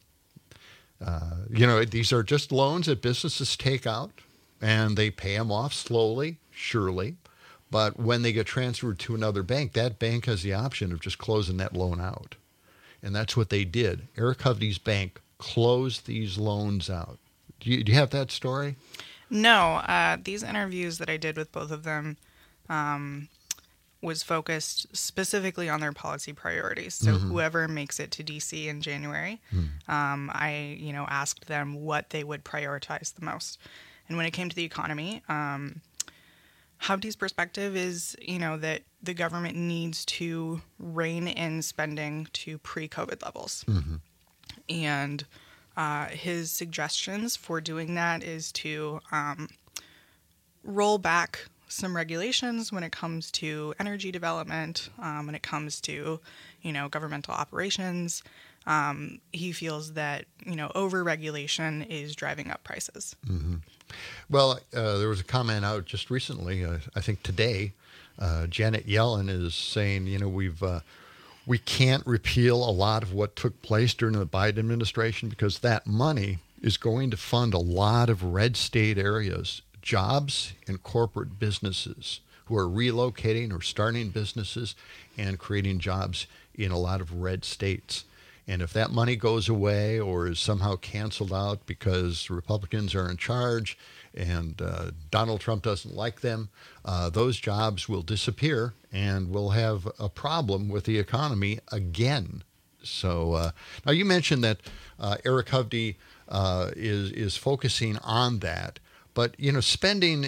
them. These are just loans that businesses take out, and they pay them off slowly, surely, but when they get transferred to another bank, that bank has the option of just closing that loan out. And that's what they did. Eric Hovde's bank closed these loans out. Do you have that story? No. These interviews that I did with both of them was focused specifically on their policy priorities. So whoever makes it to D.C. in January, I asked them what they would prioritize the most. And when it came to the economy, Hovde's perspective is, that the government needs to rein in spending to pre-COVID levels. And his suggestions for doing that is to roll back some regulations when it comes to energy development, when it comes to, governmental operations. He feels that, over-regulation is driving up prices. Well, there was a comment out just recently, I think today, Janet Yellen is saying, we can't repeal a lot of what took place during the Biden administration because that money is going to fund a lot of red state areas, jobs and corporate businesses who are relocating or starting businesses and creating jobs in a lot of red states. And if that money goes away or is somehow canceled out because Republicans are in charge and Donald Trump doesn't like them, those jobs will disappear and we'll have a problem with the economy again. So now you mentioned that Eric Hovde is focusing on that, but spending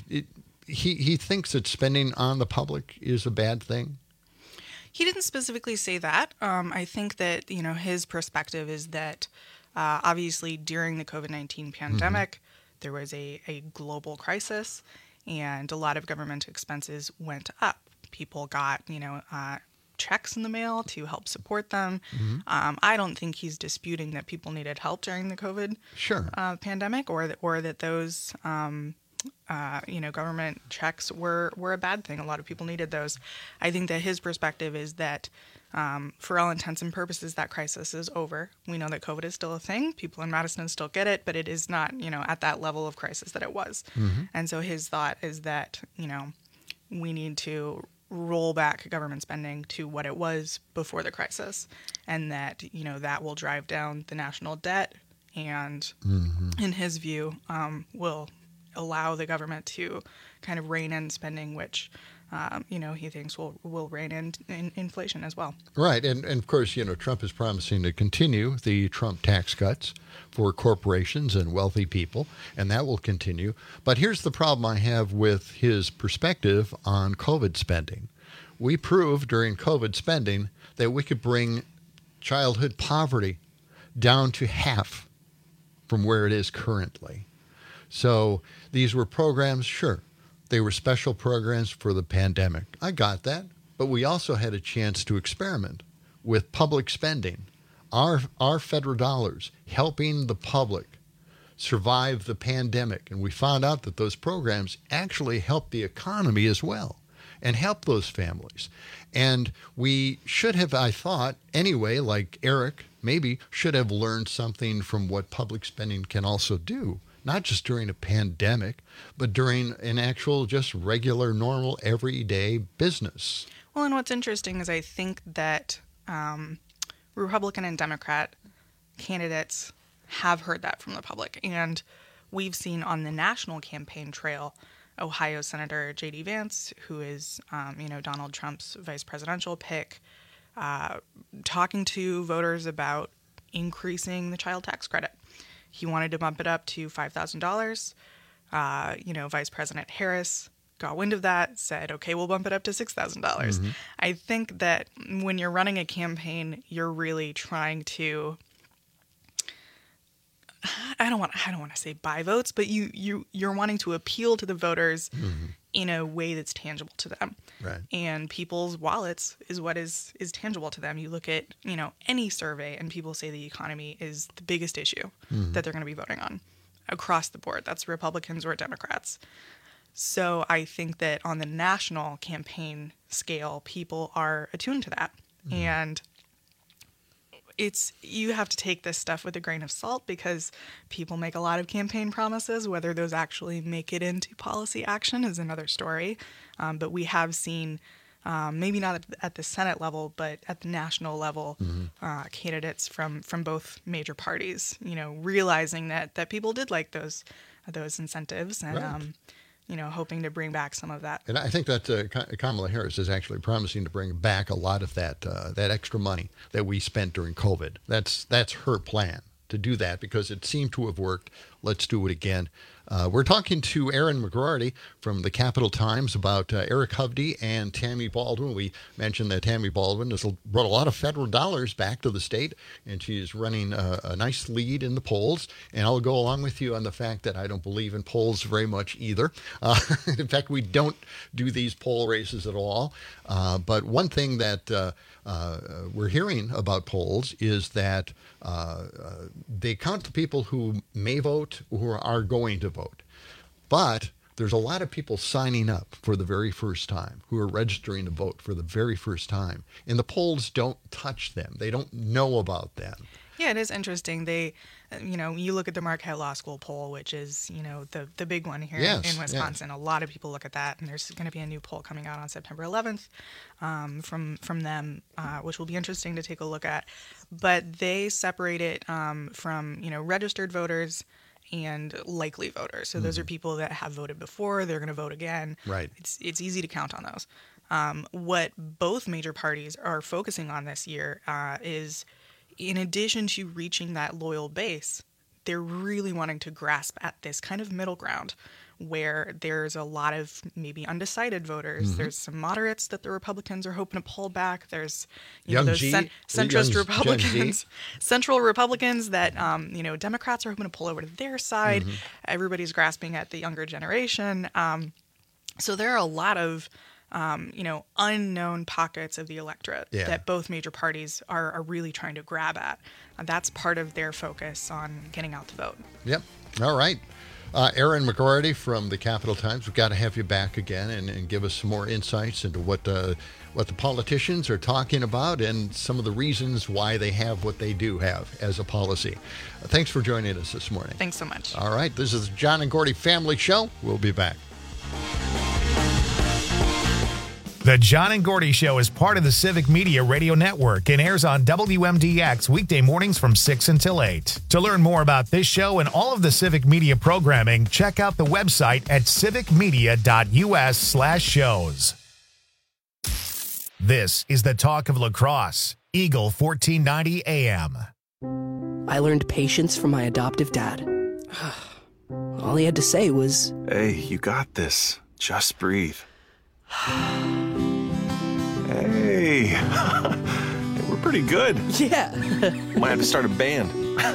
he thinks that spending on the public is a bad thing. He didn't specifically say that. I think that, his perspective is that obviously during the COVID-19 pandemic, there was a global crisis and a lot of government expenses went up. People got, checks in the mail to help support them. I don't think he's disputing that people needed help during the COVID pandemic or that those government checks were a bad thing. A lot of people needed those. I think that his perspective is that for all intents and purposes, that crisis is over. We know that COVID is still a thing. People in Madison still get it, but it is not, at that level of crisis that it was. And so his thought is that, we need to roll back government spending to what it was before the crisis, and that, that will drive down the national debt and, in his view, will allow the government to kind of rein in spending, which he thinks will rein in inflation as well. Right. And of course, Trump is promising to continue the Trump tax cuts for corporations and wealthy people, and that will continue. But here's the problem I have with his perspective on COVID spending. We proved during COVID spending that we could bring childhood poverty down to half from where it is currently. So these were programs, sure, they were special programs for the pandemic. I got that. But we also had a chance to experiment with public spending, our federal dollars helping the public survive the pandemic. And we found out that those programs actually helped the economy as well and help those families. And we should have, I thought, anyway, like Eric, maybe should have learned something from what public spending can also do, not just during a pandemic, but during an actual just regular, normal, everyday business. Well, and what's interesting is I think that Republican and Democrat candidates have heard that from the public. And we've seen on the national campaign trail Ohio Senator J.D. Vance, who is, Donald Trump's vice presidential pick, talking to voters about increasing the child tax credit. He wanted to bump it up to $5,000. Vice President Harris got wind of that, said, okay, we'll bump it up to $6,000. Mm-hmm. I think that when you're running a campaign, you're really trying to, I don't want to say buy votes, but you're wanting to appeal to the voters mm-hmm. in a way that's tangible to them. Right. And people's wallets is what is tangible to them. You look at, any survey and people say the economy is the biggest issue mm-hmm. that they're going to be voting on across the board. That's Republicans or Democrats. So I think that on the national campaign scale, people are attuned to that. Mm-hmm. And you have to take this stuff with a grain of salt because people make a lot of campaign promises. Whether those actually make it into policy action is another story. But we have seen, maybe not at the Senate level, but at the national level, mm-hmm. Candidates from both major parties, realizing that people did like those incentives and, right. Hoping to bring back some of that. And I think that Kamala Harris is actually promising to bring back a lot of that extra money that we spent during COVID. That's her plan, to do that because it seemed to have worked. Let's do it again. We're talking to Erin McGroarty from the Capital Times about Eric Hovde and Tammy Baldwin. We mentioned that Tammy Baldwin has brought a lot of federal dollars back to the state, and she's running a nice lead in the polls. And I'll go along with you on the fact that I don't believe in polls very much either. In fact, we don't do these poll races at all. But one thing that we're hearing about polls is that they count the people who may vote, who are going to vote. But there's a lot of people signing up for the very first time, who are registering to vote for the very first time. And the polls don't touch them. They don't know about them. Yeah, it is interesting. They, you look at the Marquette Law School poll, which is, the big one here in Wisconsin. Yeah. A lot of people look at that, and there's going to be a new poll coming out on September 11th from them, which will be interesting to take a look at. But they separate it from, registered voters and likely voters. So those are people that have voted before, they're going to vote again. Right. It's easy to count on those. What both major parties are focusing on this year is, in addition to reaching that loyal base, they're really wanting to grasp at this kind of middle ground where there's a lot of maybe undecided voters. Mm-hmm. There's some moderates that the Republicans are hoping to pull back. There's those centrist Republicans, central Republicans that Democrats are hoping to pull over to their side. Mm-hmm. Everybody's grasping at the younger generation. So there are a lot of unknown pockets of the electorate that both major parties are really trying to grab at. That's part of their focus on getting out to vote. Yep. All right. Erin McGroarty from the Capital Times, we've got to have you back again and give us some more insights into what the politicians are talking about and some of the reasons why they have what they do have as a policy. Thanks for joining us this morning. Thanks so much. All right. This is the John and Gordy Family Show. We'll be back. The John and Gordy Show is part of the Civic Media Radio Network and airs on WMDX weekday mornings from 6 until 8. To learn more about this show and all of the Civic Media programming, check out the website at civicmedia.us/shows. This is the talk of lacrosse. Eagle 1490 AM. I learned patience from my adoptive dad. All he had to say was, "Hey, you got this. Just breathe." Hey, we're pretty good. Yeah. Might have to start a band.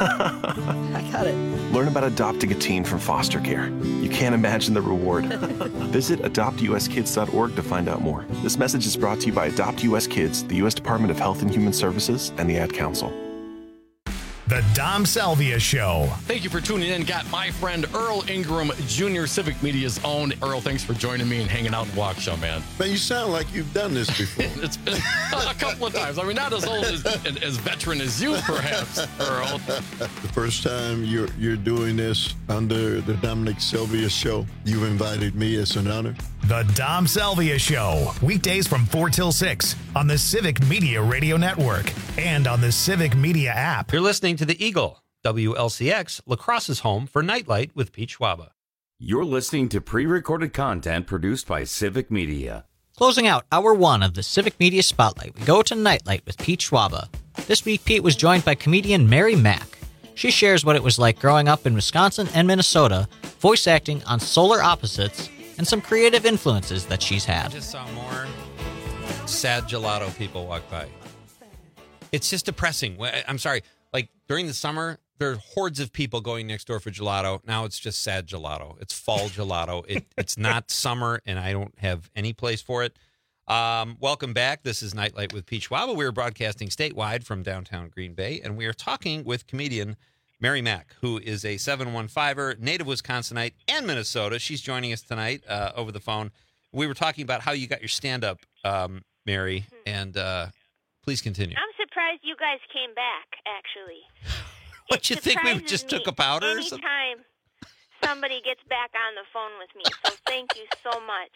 I got it. Learn about adopting a teen from foster care. You can't imagine the reward. Visit adoptuskids.org to find out more. This message is brought to you by Adopt US Kids, the U.S. Department of Health and Human Services, and the Ad Council. The Dom Salvia Show. Thank you for tuning in. Got my friend Earl Ingram Jr., Civic Media's own. Earl, thanks for joining me and hanging out in Waukesha, man. Man, you sound like you've done this before. It's been a couple of times. I mean, not as old as veteran as you, perhaps, Earl. The first time you're doing this under the Dominic Sylvia Show, you've invited me. It's an honor. The Dom Salvia Show. Weekdays from 4 till 6 on the Civic Media Radio Network and on the Civic Media app. You're listening to the Eagle, WLCX, Lacrosse's home for Nightlight with Pete Schwaba. You're listening to pre-recorded content produced by Civic Media. Closing out hour one of the Civic Media Spotlight, we go to Nightlight with Pete Schwaba. This week, Pete was joined by comedian Mary Mack. She shares what it was like growing up in Wisconsin and Minnesota, voice acting on Solar Opposites, and some creative influences that she's had. I just saw more sad gelato people walk by. It's just depressing. I'm sorry. Like, during the summer, there are hordes of people going next door for gelato. Now it's just sad gelato. It's fall gelato. It's not summer, and I don't have any place for it. Welcome back. This is Nightlight with Pete Schwaba. We're broadcasting statewide from downtown Green Bay, and we are talking with comedian Mary Mack, who is a 715er, native Wisconsinite and Minnesota. She's joining us tonight over the phone. We were talking about how you got your stand-up, Mary, and please continue. I'm surprised you guys came back, actually. What, you think we just took a powder or something? Anytime somebody gets back on the phone with me, so thank you so much.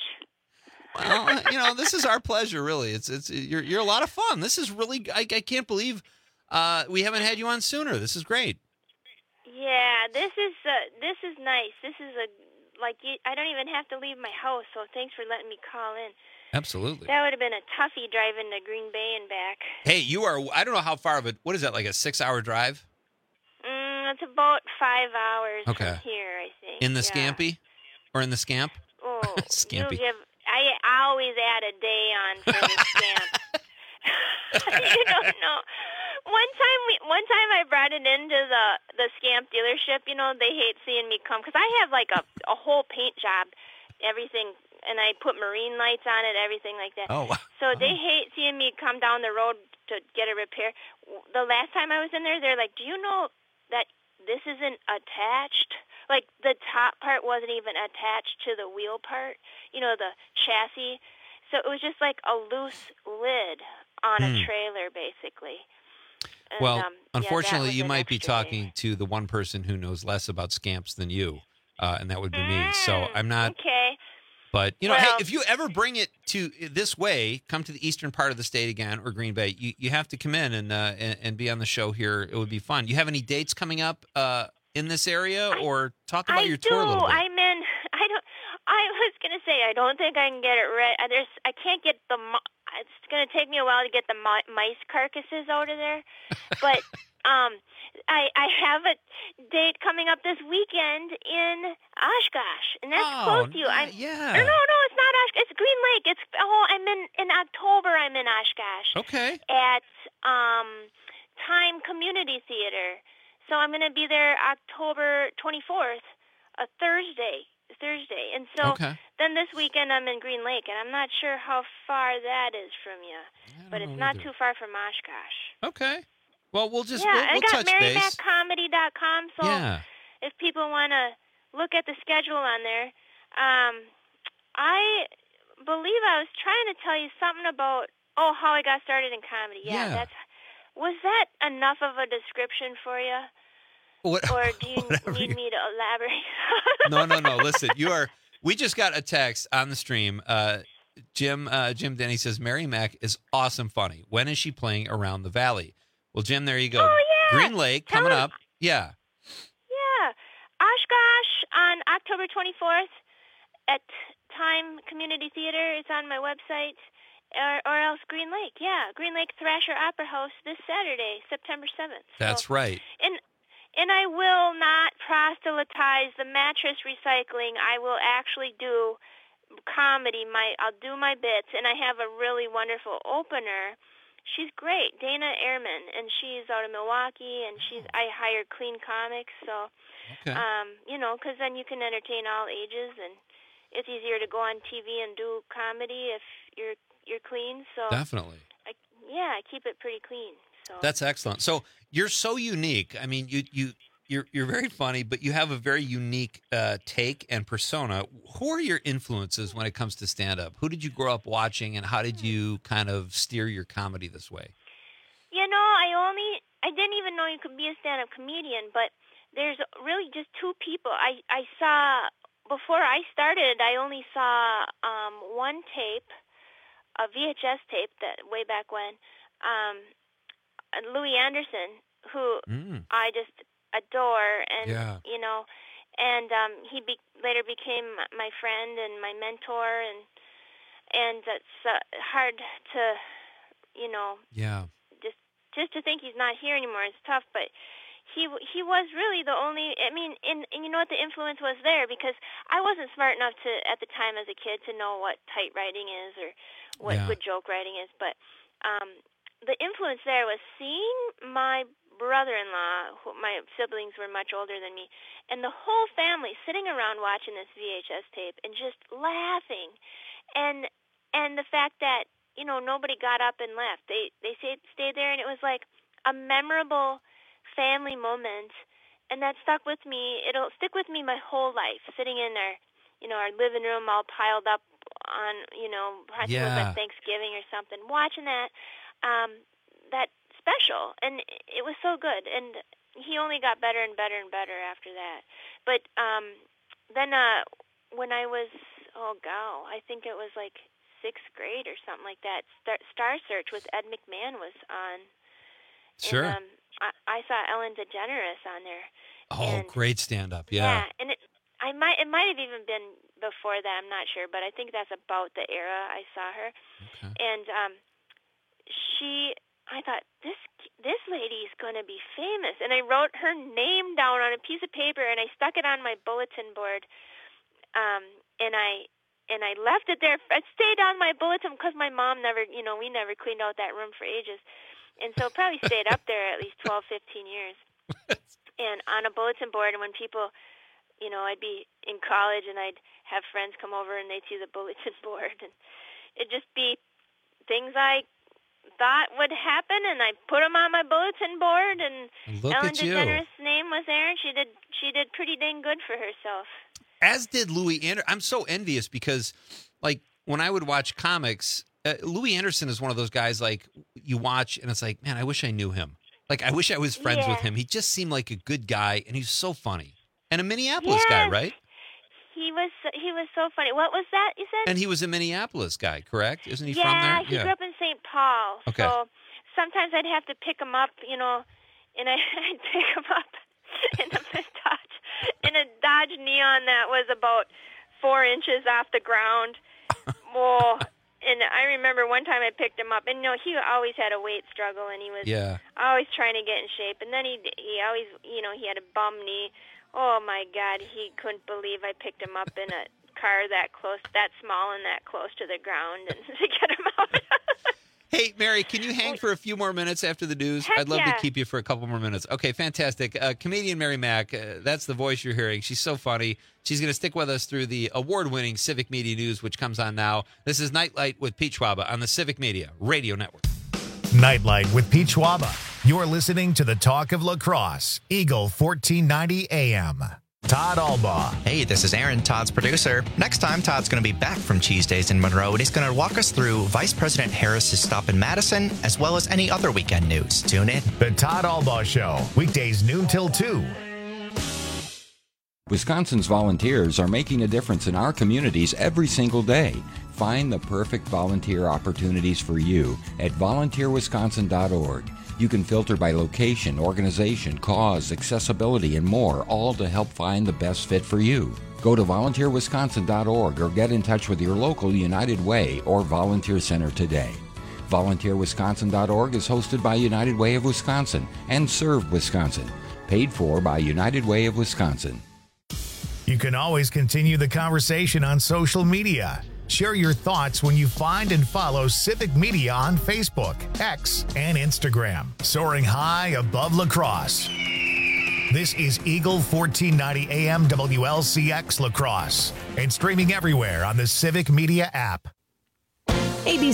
Well, this is our pleasure, really. You're a lot of fun. This is really, I can't believe we haven't had you on sooner. This is great. Yeah, this is nice. This is I don't even have to leave my house, so thanks for letting me call in. Absolutely. That would have been a toughie driving to Green Bay and back. Hey, you are, I don't know how far of it, what is that, like a 6-hour drive? It's about 5 hours from here, I think. In the Scampy? Or in the Scamp? Oh, Scampy. I always add a day on for the Scamp. You don't know. One time I brought it into the Scamp dealership. They hate seeing me come because I have like a whole paint job, everything, and I put marine lights on it, everything like that. Oh, wow. So they hate seeing me come down the road to get a repair. The last time I was in there, they're like, "Do you know that this isn't attached? Like the top part wasn't even attached to the wheel part, the chassis. So it was just like a loose lid on a trailer, basically." And, well, unfortunately, you might be talking to the one person who knows less about Scamps than you, and that would be me. So I'm not. Okay. But, hey, if you ever bring it to this way, come to the eastern part of the state again, or Green Bay, you have to come in and be on the show here. It would be fun. You have any dates coming up in this area, or talk about your tour a little bit? I was going to say, I don't think I can get it right. I can't get it's going to take me a while to get the mice carcasses out of there. But I have a date coming up this weekend in Oshkosh, and that's close to you. Yeah. No, it's not Oshkosh. It's Green Lake. I'm in October. I'm in Oshkosh. Okay. At Time Community Theater. So I'm going to be there October 24th, a Thursday. And so then this weekend I'm in Green Lake, and I'm not sure how far that is from you, but it's not too far from Oshkosh. Okay. Well, we'll touch base. I got MaryMackComedy.com, so if people want to look at the schedule on there, I believe I was trying to tell you something about how I got started in comedy. Was that enough of a description for you? Or do you need me to elaborate? No. Listen, we just got a text on the stream. Jim Denny says, Mary Mack is awesome funny. When is she playing Around the Valley? Well, Jim, there you go. Oh, yeah. Green Lake coming up. Yeah. Yeah. Oshkosh on October 24th at Time Community Theater. It's on my website. or else Green Lake. Yeah, Green Lake Thrasher Opera House this Saturday, September 7th. That's right. And I will not proselytize the mattress recycling. I will actually do comedy. I'll do my bits, and I have a really wonderful opener. She's great, Dana Ehrman, and she's out of Milwaukee, and I hired Clean Comics, so because then you can entertain all ages, and it's easier to go on TV and do comedy if you're clean. So definitely, I keep it pretty clean. So that's excellent. So you're so unique. I mean, you're very funny, but you have a very unique take and persona. Who are your influences when it comes to stand-up? Who did you grow up watching, and how did you kind of steer your comedy this way? I didn't even know you could be a stand-up comedian, but there's really just two people. I saw, before I started, I only saw one tape, a VHS tape that way back when, Louis Anderson, who I just adore, and he later became my friend and my mentor, and it's hard to, just to think he's not here anymore is tough, but he was really the only, and you know what, the influence was there, because I wasn't smart enough to, at the time as a kid, to know what tight writing is or what good joke writing is, but the influence there was seeing my brother-in-law, my siblings were much older than me, and the whole family sitting around watching this VHS tape and just laughing, and the fact that nobody got up and left. They stayed there, and it was like a memorable family moment, and that stuck with me. It'll stick with me my whole life. Sitting in our living room, all piled up on perhaps it was like Thanksgiving or something, watching that special, and it was so good, and he only got better and better and better after that. But then when I was I think it was like 6th grade or something like that, Star Search with Ed McMahon was on. Sure. And, I saw Ellen DeGeneres on there. Oh, great stand-up! Yeah, and it might have even been before that. I'm not sure, but I think that's about the era I saw her. Okay. And I thought, this lady's going to be famous. And I wrote her name down on a piece of paper, and I stuck it on my bulletin board. And I left it there. I stayed on my bulletin because my mom never, we never cleaned out that room for ages. And so it probably stayed up there at least 12, 15 years. And on a bulletin board, and when people, I'd be in college and I'd have friends come over and they'd see the bulletin board. And it'd just be things I thought would happen, and I put them on my bulletin board, and Ellen DeGeneres' name was there, and she did pretty dang good for herself. As did Louis Anderson. I'm so envious because, like, when I would watch comics, Louis Anderson is one of those guys, like, you watch, and it's like, man, I wish I knew him. Like, I wish I was friends with him. He just seemed like a good guy, and he's so funny. And a Minneapolis guy, right? He was so funny. What was that you said? And he was a Minneapolis guy, correct? Isn't he from there? Yeah, he grew up in St. Paul. Okay. So sometimes I'd have to pick him up, and I'd pick him up in a Dodge Neon that was about 4 inches off the ground. Whoa. And I remember one time I picked him up, and he always had a weight struggle, and he was always trying to get in shape. And then he always, he had a bum knee. Oh my God, he couldn't believe I picked him up in a car that close, that small, and that close to the ground, and to get him out. Hey, Mary, can you hang for a few more minutes after the news? Heck I'd love yeah. to keep you for a couple more minutes. Okay, fantastic. Comedian Mary Mack, that's the voice you're hearing. She's so funny. She's going to stick with us through the award-winning Civic Media News, which comes on now. This is Nightlight with Pete Schwaba on the Civic Media Radio Network. Nightlight with Pete Schwaba. You're listening to the Talk of La Crosse, Eagle 1490 AM. Todd Albaugh. Hey, this is Aaron, Todd's producer. Next time, Todd's going to be back from Cheese Days in Monroe, and he's going to walk us through Vice President Harris's stop in Madison, as well as any other weekend news. Tune in. The Todd Albaugh Show, weekdays noon till 2. Wisconsin's volunteers are making a difference in our communities every single day. Find the perfect volunteer opportunities for you at volunteerwisconsin.org. You can filter by location, organization, cause, accessibility, and more, all to help find the best fit for you. Go to volunteerwisconsin.org or get in touch with your local United Way or Volunteer Center today. VolunteerWisconsin.org is hosted by United Way of Wisconsin and Serve Wisconsin. Paid for by United Way of Wisconsin. You can always continue the conversation on social media. Share your thoughts when you find and follow Civic Media on Facebook, X, and Instagram. Soaring high above La Crosse. This is Eagle 1490 AM WLCX La Crosse and streaming everywhere on the Civic Media app. ABC